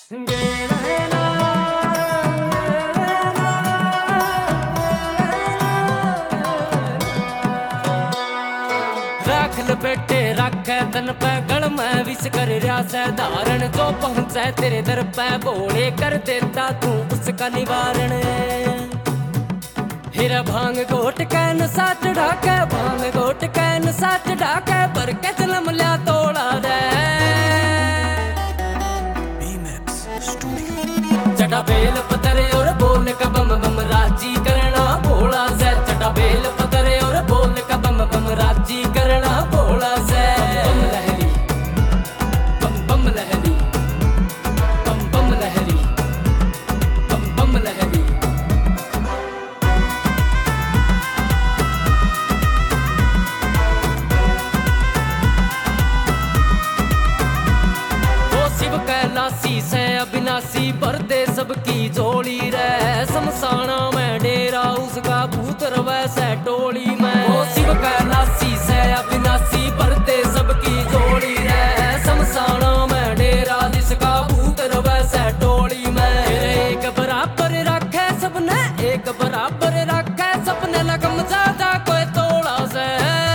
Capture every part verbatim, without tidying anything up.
राख लपेटे राखे तन पे गल में विश कर रहा से धारण जो पहुंचे तेरे दर पे भोले कर देता तू उसका निवारण। हीरा भांग घोट के नशा चढ़ा के भांग घोट के नशा चढ़ा के पर के जन्म लिया तोड़ा रे चटा बेल पतरे और बोल का बम बम राजी करना भोला से चटा बेल पतरे और बोल का बम बम राजी करना भोला से बम लहरी बम बम लहरी बम बम लहरी बम बम लहरी। वो शिव कैलाशी से अविनाशी पर दे सबकी जोड़ी रे शमशाना में डेरा उसका भूत वैसे टोली में। वो शिव कैलाशी से अविनाशी पर दे सबकी जोड़ी रे शमशाना में डेरा जिसका भूत वैसे टोली में। एक बराबर रखे सबने एक बराबर रखे सबने लगम ज्यादा कोई तोड़ा से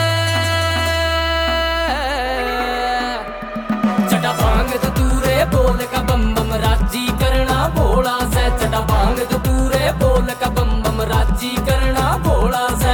चटा भांग तो तूरे बोल का बम बम राजी करना भोला से चटा भांग तो तूरे बोल का बम बम राजी करना भोला से।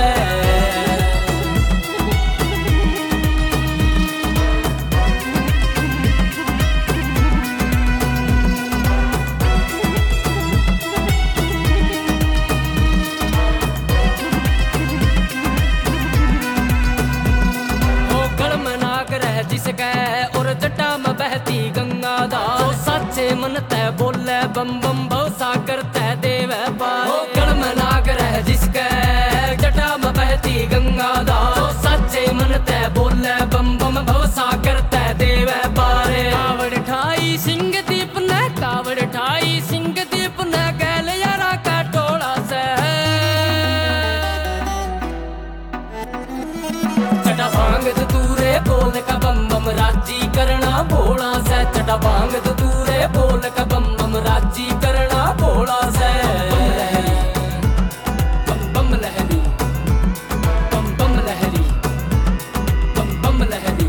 जिसके और जटा में बहती गंगा दा सच्चे मन तय बोले बम बम भव सागर तय देव पार में नागर है जिसके जटा में बहती गंगा दा सच्चे मन तय बोले बम बम भव सागर तय देव पारे। कावड़ ठाई सिंह दीप ने कावड़ ठाई सिंह दीप ने गैल यारा का टोला से चटा भांग तूरे बोल का बम बम राजी करना भोला से चटा भांग तो दूरे बोल का बम बम राजी करना भोला से। बम बम लहरी बम बम लहरी बम बम लहरी।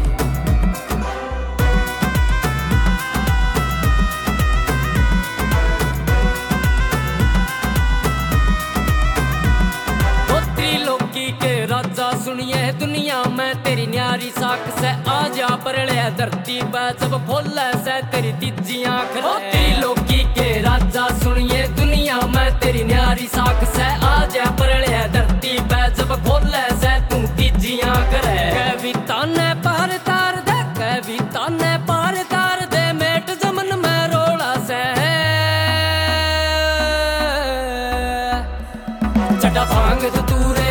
वो त्रिलोकी के राजा सुनिए दुनिया में तेरी न्यारी साख से आ जा परले धरती पे जब खोले से तेरी तीजी आँख। त्रिलोकी के राजा सुनिए दुनिया में तेरी न्यारी साख से आ जा परले धरती पे जब खोले से तू तीजी आँख रे। कविता ने पार तार दे कविता ने पार तार दे मेट जमन में रोला से चटा भांग तो तूरे